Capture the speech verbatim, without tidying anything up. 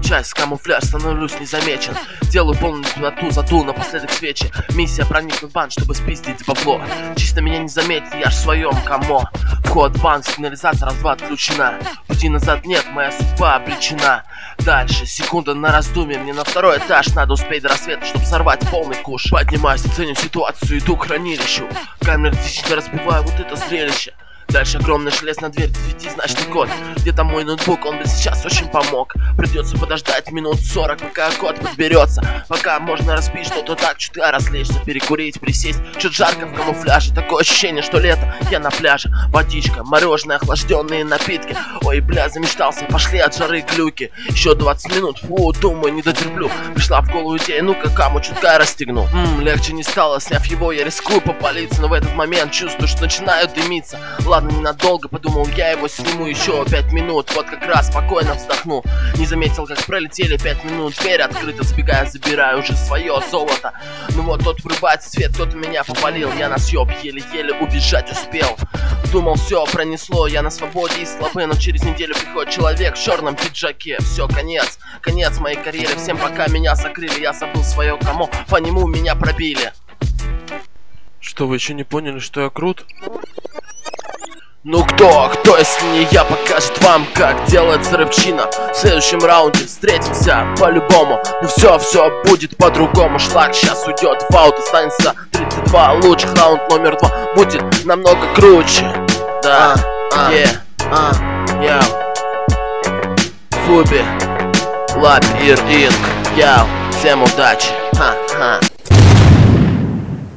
часть, камуфляж, становлюсь незамечен. Делаю полную темноту, задул напоследок свечи. Миссия проникнуть в банк, чтобы спиздить бабло. Чисто меня не заметили, я ж в своем камо. Вход в банк, сигнализация раз два отключена. Пути назад нет, моя судьба обречена. Дальше, секунда на раздумье. Мне на второй этаж надо успеть до рассвета, чтобы сорвать полный куш. Поднимаюсь, ценю ситуацию, иду к хранилищу. Камеры тысячи разбиваю, вот это зрелище. Дальше огромный железная дверь, девяти значный код. Где-то мой ноутбук, он бы сейчас очень помог. Придется подождать минут сорок, пока код подберется. Пока можно разбить что-то так, чутка развлечься, перекурить, присесть. Чуть жарко в камуфляже, такое ощущение, что лето. Я на пляже, водичка, мороженое, охлажденные напитки. Ой, бля, замечтался, пошли от жары глюки. Еще двадцать минут, фу, думаю, не дотерплю. Пришла в голову идея, ну-ка каму чутка расстегну. Ммм, легче не стало, сняв его, я рискую попалиться. Но в этот момент чувствую, что начинаю дымиться. Ладно, ненадолго, подумал я, его сниму еще пять минут. Вот как раз спокойно вздохну. Не заметил, как пролетели пять минут. Дверь открыта, сбегая, забираю уже свое золото. Ну вот тот врубается свет, кто-то меня попалил. Я на съеб еле-еле убежать успел. Думал, все пронесло, я на свободе и слабы. Но через неделю приходит человек в черном пиджаке. Все, конец, конец моей карьеры. Всем пока, меня закрыли, я забыл свое кому. По нему меня пробили. Что, вы еще не поняли, что я крут? Ну кто, кто, если не я, покажет вам, как делается рыбчина. В следующем раунде встретимся по-любому. Ну все, все будет по-другому. Шлак сейчас уйдет в аут, останется тридцать два лучших. Раунд номер два будет намного круче. Да, е, а, я Фуби, лабиринт, яу, всем удачи. Ха-ха.